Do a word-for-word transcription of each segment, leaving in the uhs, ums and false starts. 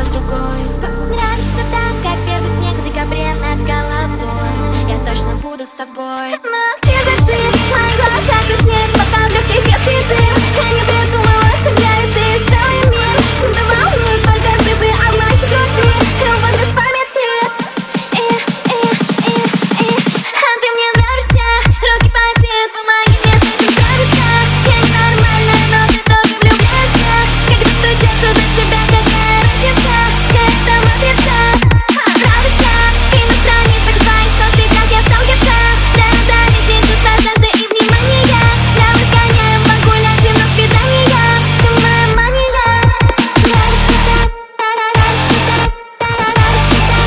другой. Нравишься так, как первый снег в декабре над головой. Я точно буду с тобой. Но где же ты? Мои глаза краснеют, пока в легких я цветы. Я не придумала себя, и ты целый мир. Тебя волнуют только цифры, а в моей груди ты увод без памяти. И, и, и, и А ты мне нравишься. Руки потеют, помоги мне с этим справиться. Я ненормальная, но ты тоже влюбляешься. Когда стучатся до тебя, какая разница? Все это матрица. Отправишься и на страницах твоих соцсетях я сталкерша. Да-да, летит чувства жажды и внимания. Давай сгоняем погулять и на свидания. Ты моя мания. Нравишься так, нравишься так, нравишься так,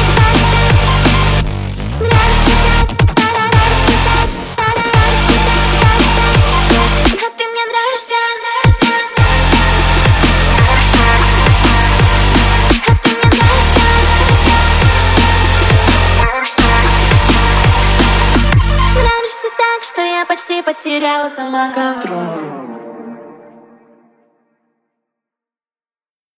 нравишься так, нравишься так, нравишься так. А ты мне нравишься, нравишься. А ты мне нравишься. Нравишься так, что я почти потеряла самоконтроль.